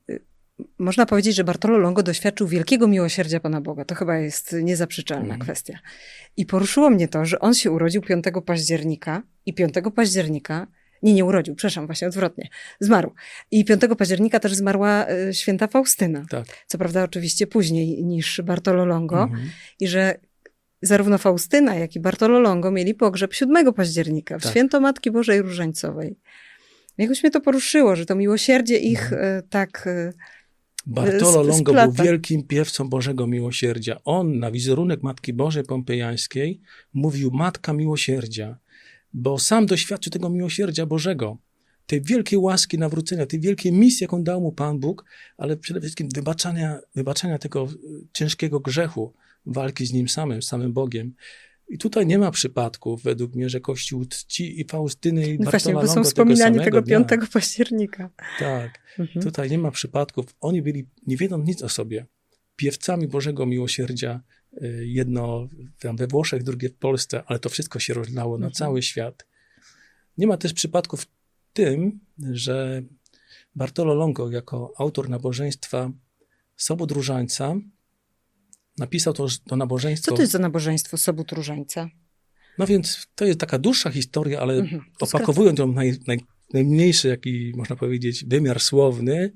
[SPEAKER 2] można powiedzieć, że Bartolo Longo doświadczył wielkiego miłosierdzia Pana Boga. To chyba jest niezaprzeczalna mm. kwestia. I poruszyło mnie to, że on się urodził piątego października i piątego października, nie, nie urodził, przepraszam, właśnie odwrotnie, zmarł. I piątego października też zmarła y, święta Faustyna. Tak. Co prawda oczywiście później niż Bartolo Longo. Mm-hmm. I że zarówno Faustyna, jak i Bartolo Longo mieli pogrzeb siódmego października w tak. Święto Matki Bożej Różańcowej. Jakoś mnie to poruszyło, że to miłosierdzie ich mm. y, tak... Y,
[SPEAKER 1] Bartolo Longo był wielkim piewcą Bożego Miłosierdzia. On na wizerunek Matki Bożej Pompejańskiej mówił Matka Miłosierdzia, bo sam doświadczył tego miłosierdzia Bożego, tej wielkiej łaski nawrócenia, tej wielkiej misji, jaką dał mu Pan Bóg, ale przede wszystkim wybaczania, wybaczania tego ciężkiego grzechu, walki z nim samym, z samym Bogiem. I tutaj nie ma przypadków, według mnie, że Kościół czci i Faustyny i
[SPEAKER 2] no
[SPEAKER 1] Bartola
[SPEAKER 2] właśnie, bo
[SPEAKER 1] Longo
[SPEAKER 2] są wspominani tego, tego
[SPEAKER 1] dnia.
[SPEAKER 2] piątego października.
[SPEAKER 1] Tak,
[SPEAKER 2] mhm.
[SPEAKER 1] tutaj nie ma przypadków. Oni byli, nie wiedząc nic o sobie, piewcami Bożego Miłosierdzia, jedno tam we Włoszech, drugie w Polsce, ale to wszystko się rozlało mhm. na cały świat. Nie ma też przypadków w tym, że Bartolo Longo jako autor nabożeństwa Sobót Różańca napisał to, to nabożeństwo.
[SPEAKER 2] Co to jest za nabożeństwo Sobót Różańca?
[SPEAKER 1] No więc to jest taka dłuższa historia, ale
[SPEAKER 2] mhm,
[SPEAKER 1] opakowując ją naj, naj, najmniejszy, jaki można powiedzieć, wymiar słowny,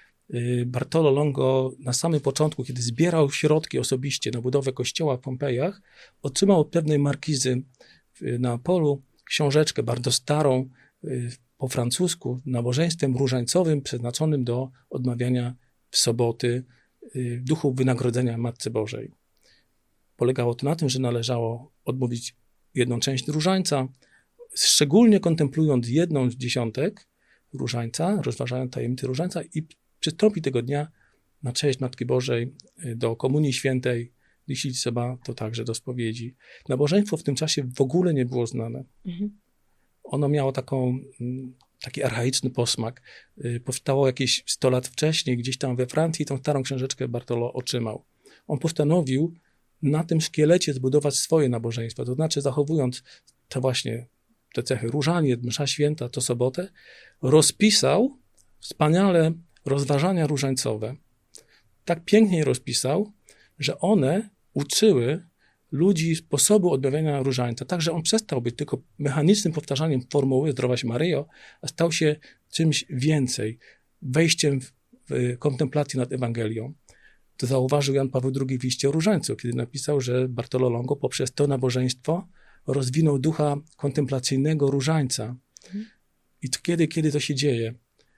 [SPEAKER 1] Bartolo Longo na samym początku, kiedy zbierał środki osobiście na budowę kościoła w Pompejach, otrzymał od pewnej markizy na polu książeczkę bardzo starą, po francusku, nabożeństwem różańcowym przeznaczonym do odmawiania w soboty w duchu wynagrodzenia Matce Bożej. Polegało to na tym, że należało odmówić jedną część różańca, szczególnie kontemplując jedną z dziesiątek różańca, rozważając tajemnicy różańca i przystąpić tego dnia na cześć Matki Bożej do Komunii Świętej, jeśli trzeba, to także do spowiedzi. Nabożeństwo w tym czasie w ogóle nie było znane. Mhm. Ono miało taką, taki archaiczny posmak. Powstało jakieś sto lat wcześniej, gdzieś tam we Francji, tą starą książeczkę Bartolo otrzymał. On postanowił na tym szkielecie zbudować swoje nabożeństwa, to znaczy zachowując to właśnie te cechy różaniec, msza święta, co sobotę, rozpisał wspaniale rozważania różańcowe. Tak pięknie je rozpisał, że one uczyły ludzi sposobu odmawiania różańca, tak że on przestał być tylko mechanicznym powtarzaniem formuły Zdrowaś Maryjo, a stał się czymś więcej, wejściem w, w kontemplację nad Ewangelią. To zauważył Jan Paweł drugi w liście o różańcu, kiedy napisał, że Bartolo Longo poprzez to nabożeństwo rozwinął ducha kontemplacyjnego różańca. Mhm. I to kiedy, kiedy to się dzieje?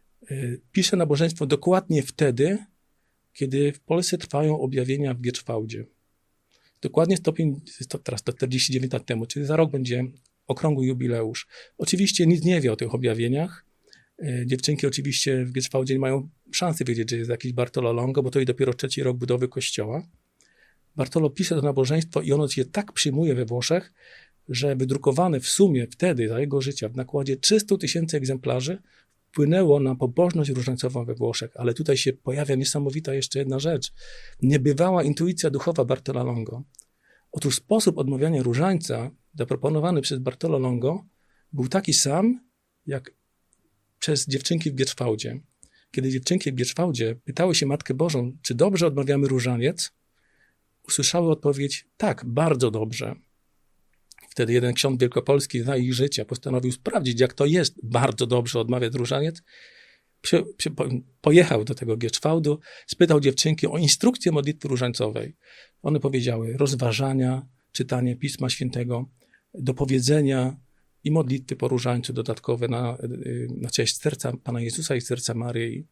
[SPEAKER 1] Pisze nabożeństwo dokładnie wtedy, kiedy w Polsce trwają objawienia w Gierczwałdzie. Dokładnie stopień, to teraz to czterdzieści dziewięć lat temu, czyli za rok będzie okrągły jubileusz. Oczywiście nic nie wie o tych objawieniach. Dziewczynki oczywiście w Gierczwałdzie nie mają szansy wiedzieć, że jest jakiś Bartolo Longo, bo to i dopiero trzeci rok budowy kościoła. Bartolo pisze to nabożeństwo i ono się tak przyjmuje we Włoszech, że wydrukowane w sumie wtedy, za jego życia, w nakładzie trzysta tysięcy egzemplarzy, wpłynęło na pobożność różańcową we Włoszech. Ale tutaj się pojawia niesamowita jeszcze jedna rzecz. Niebywała intuicja duchowa Bartola Longo. Otóż sposób odmawiania różańca zaproponowany przez Bartolo Longo był taki sam, jak przez dziewczynki w Gierczwałdzie. Kiedy dziewczynki w Gierczwałdzie pytały się Matkę Bożą, czy dobrze odmawiamy różaniec, usłyszały odpowiedź, tak, bardzo dobrze. Wtedy jeden ksiądz wielkopolski za ich życia postanowił sprawdzić, jak to jest bardzo dobrze odmawiać różaniec. Przy, przy, pojechał do tego Gierczwałdu, spytał dziewczynki o instrukcję modlitwy różańcowej. One powiedziały rozważania, czytanie Pisma Świętego, dopowiedzenia i modlitwy po różańcu dodatkowe na, na cześć serca Pana Jezusa i serca Maryi.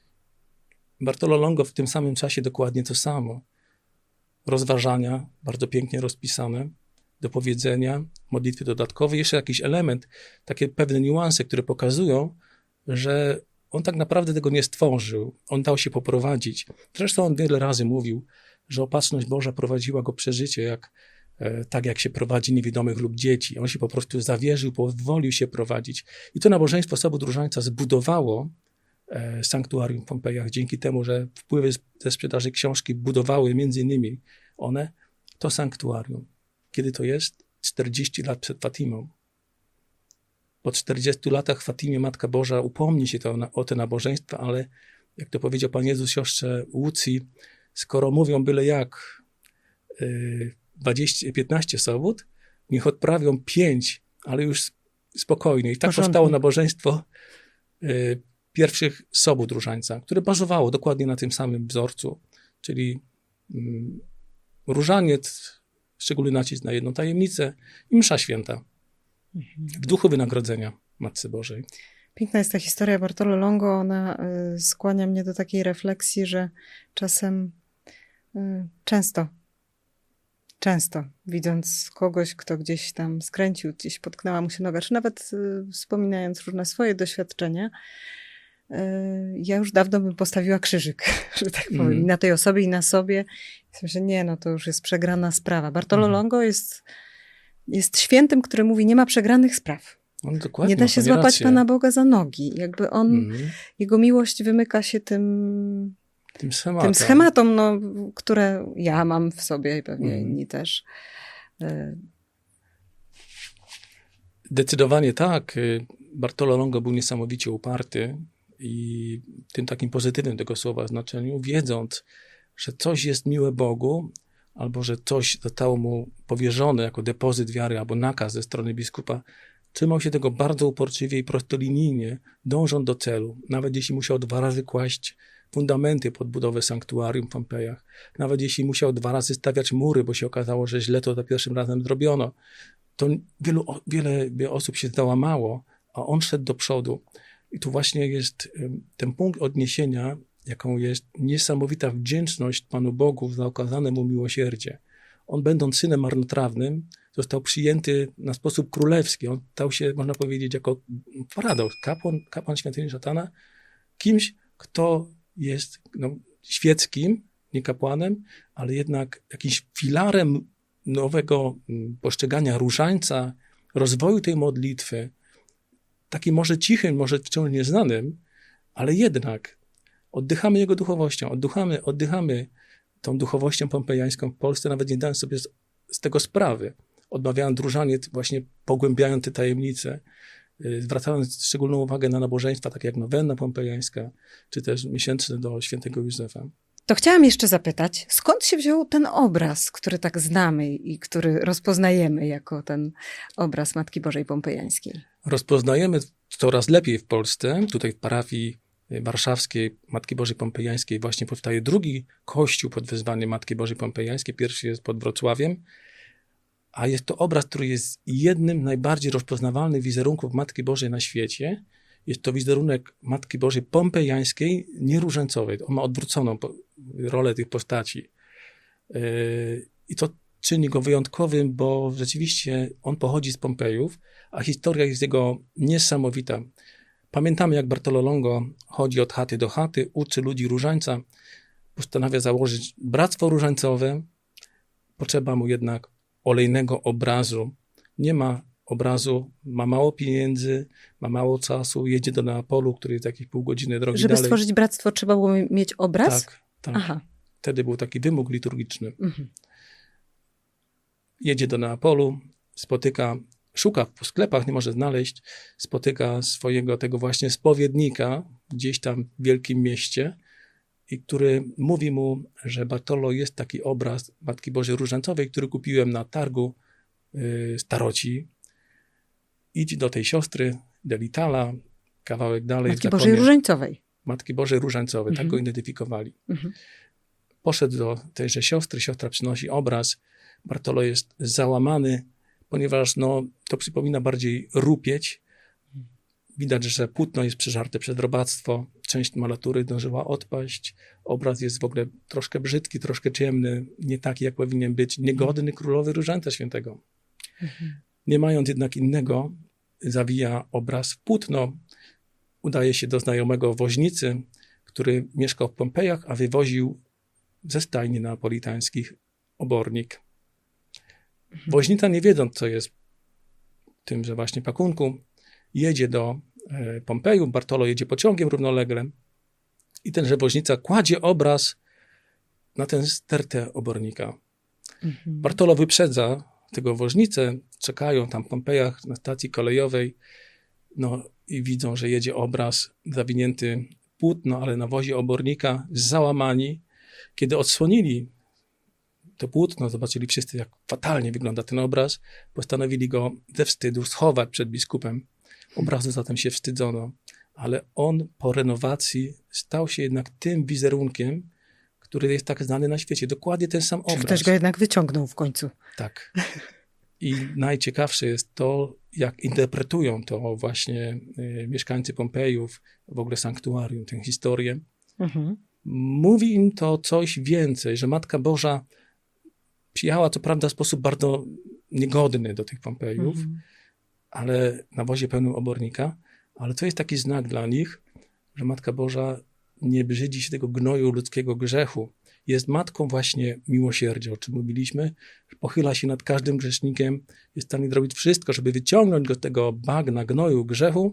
[SPEAKER 1] Bartolo Longo w tym samym czasie dokładnie to samo. Rozważania, bardzo pięknie rozpisane, dopowiedzenia, modlitwy dodatkowe, jeszcze jakiś element, takie pewne niuanse, które pokazują, że on tak naprawdę tego nie stworzył. On dał się poprowadzić. Zresztą on wiele razy mówił, że opatrzność Boża prowadziła go przez życie, jak, e, tak jak się prowadzi niewidomych lub dzieci. On się po prostu zawierzył, pozwolił się prowadzić. I to nabożeństwo Sobót Różańca zbudowało e, sanktuarium w Pompejach dzięki temu, że wpływy z, ze sprzedaży książki budowały między innymi one to sanktuarium. Kiedy to jest? czterdzieści lat przed Fatimą. Po czterdziestu latach w Fatimie Matka Boża upomni się to, o te nabożeństwa, ale jak to powiedział Pan Jezus siostrze Łucji, skoro mówią byle jak yy, dwadzieścia, piętnaście sobót, niech odprawią pięć, ale już spokojnie. I tak
[SPEAKER 2] Porządku.
[SPEAKER 1] powstało nabożeństwo yy, pierwszych sobót Różańca, które bazowało dokładnie na tym samym wzorcu, czyli yy, różaniec, szczególny nacisk na jedną tajemnicę i msza święta w duchu wynagrodzenia Matce Bożej.
[SPEAKER 2] Piękna jest ta historia Bartolo Longo. Ona y, skłania mnie do takiej refleksji, że czasem y, często, często widząc kogoś, kto gdzieś tam skręcił, gdzieś potknęła mu się noga, czy nawet y, wspominając różne swoje doświadczenia, y, ja już dawno bym postawiła krzyżyk, że tak powiem, mm. i na tej osobie, i na sobie. Myślę, nie, no to już jest przegrana sprawa. Bartolo mm. Longo jest, jest świętym, który mówi, nie ma przegranych spraw.
[SPEAKER 1] On dokładnie,
[SPEAKER 2] nie da się złapać
[SPEAKER 1] rację.
[SPEAKER 2] Pana Boga za nogi. Jakby on,
[SPEAKER 1] mm.
[SPEAKER 2] jego miłość wymyka się tym,
[SPEAKER 1] tym schematom,
[SPEAKER 2] tym schematom no, które ja mam w sobie i pewnie
[SPEAKER 1] mm.
[SPEAKER 2] inni też.
[SPEAKER 1] Zdecydowanie tak. Bartolo Longo był niesamowicie uparty i w tym takim pozytywnym tego słowa znaczeniu, wiedząc, że coś jest miłe Bogu, albo że coś zostało mu powierzone jako depozyt wiary, albo nakaz ze strony biskupa, trzymał się tego bardzo uporczywie i prostolinijnie, dążąc do celu. Nawet jeśli musiał dwa razy kłaść fundamenty pod budowę sanktuarium w Pompejach, nawet jeśli musiał dwa razy stawiać mury, bo się okazało, że źle to za pierwszym razem zrobiono, to wielu, wiele, wiele osób się załamało, a on szedł do przodu. I tu właśnie jest ten punkt odniesienia, jaką jest niesamowita wdzięczność Panu Bogu za okazane mu miłosierdzie. On, będąc synem marnotrawnym, został przyjęty na sposób królewski. On stał się, można powiedzieć, jako paradoks, kapłan, kapłan świątyni szatana, kimś, kto jest no, świeckim, nie kapłanem, ale jednak jakimś filarem nowego postrzegania różańca, rozwoju tej modlitwy, takim może cichym, może wciąż nieznanym, ale jednak oddychamy jego duchowością, oddychamy, oddychamy tą duchowością pompejańską w Polsce, nawet nie dając sobie z, z tego sprawy. Odmawiając różaniec, właśnie pogłębiając te tajemnice, yy, zwracając szczególną uwagę na nabożeństwa, takie jak nowenna pompejańska, czy też miesięczne do świętego Józefa.
[SPEAKER 2] To chciałam jeszcze zapytać, skąd się wziął ten obraz, który tak znamy i który rozpoznajemy jako ten obraz Matki Bożej Pompejańskiej?
[SPEAKER 1] Rozpoznajemy coraz lepiej w Polsce. Tutaj w parafii warszawskiej Matki Bożej Pompejańskiej właśnie powstaje drugi kościół pod wezwaniem Matki Bożej Pompejańskiej. Pierwszy jest pod Wrocławiem, a jest to obraz, który jest jednym najbardziej rozpoznawalnych wizerunków Matki Bożej na świecie. Jest to wizerunek Matki Bożej Pompejańskiej, nie różańcowej. On ma odwróconą rolę tych postaci. I to czyni go wyjątkowym, bo rzeczywiście on pochodzi z Pompejów, a historia jest jego niesamowita. Pamiętamy, jak Bartolo Longo chodzi od chaty do chaty, uczy ludzi różańca, postanawia założyć bractwo różańcowe. Potrzeba mu jednak olejnego obrazu. Nie ma obrazu, ma mało pieniędzy, ma mało czasu, jedzie do Neapolu, który jest jakieś pół godziny drogi
[SPEAKER 2] Żeby
[SPEAKER 1] dalej.
[SPEAKER 2] Żeby stworzyć bractwo, trzeba było mieć obraz?
[SPEAKER 1] Tak, tak.
[SPEAKER 2] Aha.
[SPEAKER 1] Wtedy był taki wymóg liturgiczny.
[SPEAKER 2] Mhm.
[SPEAKER 1] Jedzie do Neapolu, spotyka, szuka po sklepach, nie może znaleźć, spotyka swojego tego właśnie spowiednika gdzieś tam w wielkim mieście, i który mówi mu, że Bartolo, jest taki obraz Matki Bożej Różańcowej, który kupiłem na targu yy, Staroci. Idź do tej siostry, Delitala, kawałek dalej.
[SPEAKER 2] Matki Bożej Różańcowej.
[SPEAKER 1] Matki Bożej Różańcowej,
[SPEAKER 2] Mhm.
[SPEAKER 1] tak go identyfikowali.
[SPEAKER 2] Mhm.
[SPEAKER 1] Poszedł do tejże siostry, siostra przynosi obraz. Bartolo jest załamany, ponieważ no, to przypomina bardziej rupieć. Widać, że płótno jest przeżarte przez robactwo, część malatury zdążyła odpaść, obraz jest w ogóle troszkę brzydki, troszkę ciemny, nie taki, jak powinien być, niegodny królowy Różańca Świętego.
[SPEAKER 2] Mhm.
[SPEAKER 1] Nie mając jednak innego, zawija obraz w płótno, udaje się do znajomego woźnicy, który mieszkał w Pompejach, a wywoził ze stajni neapolitańskich obornik. Woźnica, nie wiedząc, co jest w tymże właśnie pakunku, jedzie do e, Pompejów, Bartolo jedzie pociągiem równolegle i tenże woźnica kładzie obraz na tę stertę obornika.
[SPEAKER 2] Mhm.
[SPEAKER 1] Bartolo wyprzedza tego woźnicę, czekają tam w Pompejach na stacji kolejowej, no i widzą, że jedzie obraz zawinięty w płótno, ale na wozie obornika, załamani. Kiedy odsłonili to płótno, zobaczyli wszyscy, jak fatalnie wygląda ten obraz, postanowili go ze wstydu schować przed biskupem. Obrazu zatem się wstydzono, ale on po renowacji stał się jednak tym wizerunkiem, który jest tak znany na świecie. Dokładnie ten sam
[SPEAKER 2] Czy
[SPEAKER 1] obraz.
[SPEAKER 2] ktoś go jednak wyciągnął w końcu?
[SPEAKER 1] Tak. I najciekawsze jest to, jak interpretują to właśnie y, mieszkańcy Pompejów, w ogóle sanktuarium, tę historię.
[SPEAKER 2] Mhm.
[SPEAKER 1] Mówi im to coś więcej, że Matka Boża przyjechała co prawda w sposób bardzo niegodny do tych Pompejów,
[SPEAKER 2] Mhm.
[SPEAKER 1] ale na wozie pełnym obornika, ale to jest taki znak dla nich, że Matka Boża nie brzydzi się tego gnoju ludzkiego grzechu. Jest matką właśnie miłosierdzia, o czym mówiliśmy, pochyla się nad każdym grzesznikiem, jest w stanie zrobić wszystko, żeby wyciągnąć go z tego bagna gnoju grzechu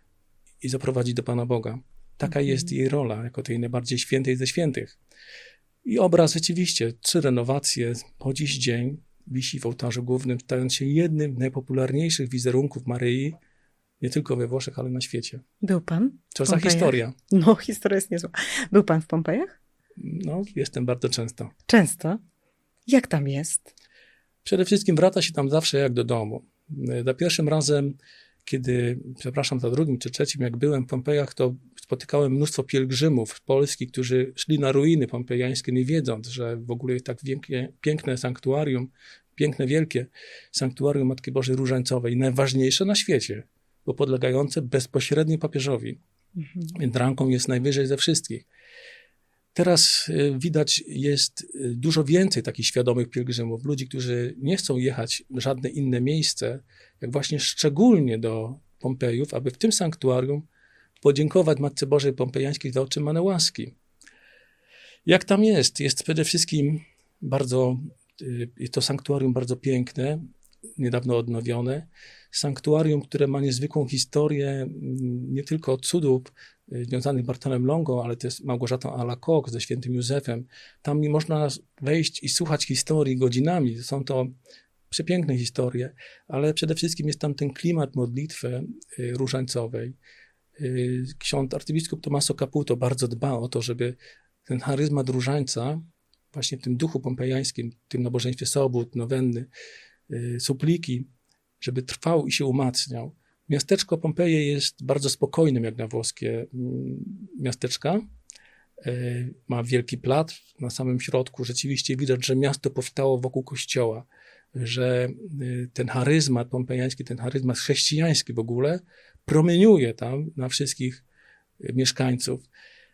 [SPEAKER 1] i zaprowadzić do Pana Boga. Taka
[SPEAKER 2] Mhm.
[SPEAKER 1] jest jej rola, jako tej najbardziej świętej ze świętych. I obraz rzeczywiście, trzy renowacje po dziś dzień wisi w ołtarzu głównym, stając się jednym z najpopularniejszych wizerunków Maryi, nie tylko we Włoszech, ale na świecie.
[SPEAKER 2] Był pan?
[SPEAKER 1] Co
[SPEAKER 2] w
[SPEAKER 1] za
[SPEAKER 2] Pompejach?
[SPEAKER 1] historia.
[SPEAKER 2] No, historia jest niezła. Był pan w Pompejach?
[SPEAKER 1] No, jestem bardzo często.
[SPEAKER 2] Często. Jak tam jest?
[SPEAKER 1] Przede wszystkim wraca się tam zawsze jak do domu. Za pierwszym razem, kiedy, przepraszam, za drugim czy trzecim, jak byłem w Pompejach, to spotykałem mnóstwo pielgrzymów z Polski, którzy szli na ruiny pompejańskie, nie wiedząc, że w ogóle jest tak pięknie, piękne sanktuarium, piękne, wielkie sanktuarium Matki Bożej Różańcowej, najważniejsze na świecie, bo podlegające bezpośrednio papieżowi.
[SPEAKER 2] Mhm.
[SPEAKER 1] Więc rangą jest najwyżej ze wszystkich. Teraz y, widać jest y, dużo więcej takich świadomych pielgrzymów, ludzi, którzy nie chcą jechać w żadne inne miejsce, jak właśnie szczególnie do Pompejów, aby w tym sanktuarium podziękować Matce Bożej Pompejańskiej za otrzymane łaski. Jak tam jest? Jest przede wszystkim bardzo, y, jest to sanktuarium bardzo piękne, niedawno odnowione. Sanktuarium, które ma niezwykłą historię, mm, nie tylko cudów y, związanych z Bartolem Longo, ale też Małgorzatą Alacoque, ze świętym Józefem. Tam nie można wejść i słuchać historii godzinami. Są to przepiękne historie, ale przede wszystkim jest tam ten klimat modlitwy y, różańcowej. Y, ksiądz arcybiskup Tommaso Caputo bardzo dba o to, żeby ten charyzmat różańca, właśnie w tym duchu pompejańskim, w tym nabożeństwie sobót, nowenny, yy, supliki, żeby trwał i się umacniał. Miasteczko Pompeje jest bardzo spokojnym, jak na włoskie miasteczka. Ma wielki plac na samym środku. Rzeczywiście widać, że miasto powstało wokół kościoła, że ten charyzmat pompejański, ten charyzmat chrześcijański w ogóle promieniuje tam na wszystkich mieszkańców.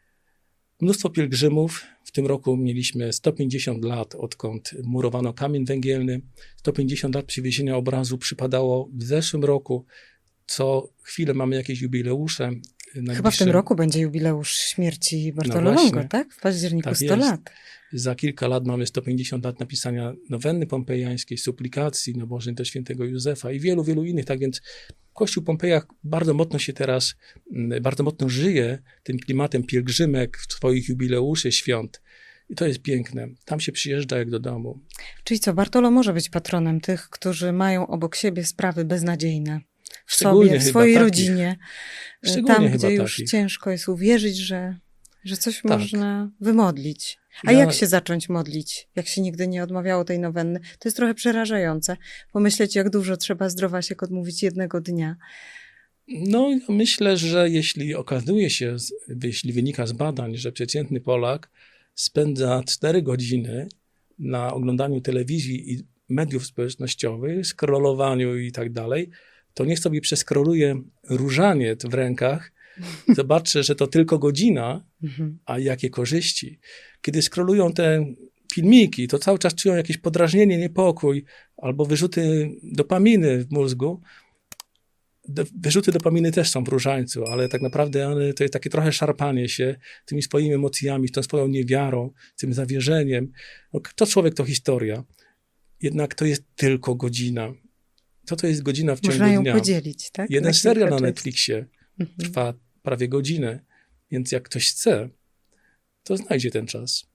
[SPEAKER 1] Mnóstwo pielgrzymów. W tym roku mieliśmy sto pięćdziesiąt lat, odkąd murowano kamień węgielny. sto pięćdziesiąt lat przywiezienia obrazu przypadało w zeszłym roku. Co chwilę mamy jakieś jubileusze.
[SPEAKER 2] Najbliższe... Chyba w tym roku będzie jubileusz śmierci Bartolomego, no tak? W październiku
[SPEAKER 1] tak
[SPEAKER 2] sto
[SPEAKER 1] jest.
[SPEAKER 2] lat.
[SPEAKER 1] Za kilka lat mamy sto pięćdziesiąt lat napisania nowenny pompejańskiej, suplikacji, nabożeń do świętego Józefa i wielu, wielu innych. Tak więc Kościół Pompeja bardzo mocno się teraz, bardzo mocno żyje tym klimatem pielgrzymek, swoich jubileuszy, świąt. I to jest piękne. Tam się przyjeżdża jak do domu.
[SPEAKER 2] Czyli co, Bartolo może być patronem tych, którzy mają obok siebie sprawy beznadziejne. W
[SPEAKER 1] Szczególnie
[SPEAKER 2] sobie, w swojej
[SPEAKER 1] takich.
[SPEAKER 2] rodzinie,
[SPEAKER 1] Szczególnie
[SPEAKER 2] tam,
[SPEAKER 1] chyba
[SPEAKER 2] gdzie już
[SPEAKER 1] takich.
[SPEAKER 2] ciężko jest uwierzyć, że, że coś
[SPEAKER 1] Tak.
[SPEAKER 2] można wymodlić. A
[SPEAKER 1] Ja-
[SPEAKER 2] jak się zacząć modlić, jak się nigdy nie odmawiało tej nowenny? To jest trochę przerażające. Pomyśleć, jak dużo trzeba zdrowaśek odmówić jednego dnia.
[SPEAKER 1] No, ja myślę, że jeśli okazuje się, z- jeśli wynika z badań, że przeciętny Polak spędza cztery godziny na oglądaniu telewizji i mediów społecznościowych, scrollowaniu i tak dalej, to niech sobie przeskroluje różaniec w rękach, zobaczy, że to tylko godzina,
[SPEAKER 2] Mhm.
[SPEAKER 1] a jakie korzyści. Kiedy scrollują te filmiki, to cały czas czują jakieś podrażnienie, niepokój albo wyrzuty dopaminy w mózgu. Do, wyrzuty dopaminy też są w różańcu, ale tak naprawdę one, to jest takie trochę szarpanie się tymi swoimi emocjami, tą swoją niewiarą, tym zawierzeniem. No, to człowiek to historia. Jednak to jest tylko godzina. Co to jest godzina w ciągu
[SPEAKER 2] Można ją
[SPEAKER 1] dnia?
[SPEAKER 2] podzielić, tak?
[SPEAKER 1] Jeden
[SPEAKER 2] Na
[SPEAKER 1] serial
[SPEAKER 2] kilka
[SPEAKER 1] na
[SPEAKER 2] części.
[SPEAKER 1] Netflixie
[SPEAKER 2] Mhm.
[SPEAKER 1] trwa prawie godzinę, więc jak ktoś chce, to znajdzie ten czas.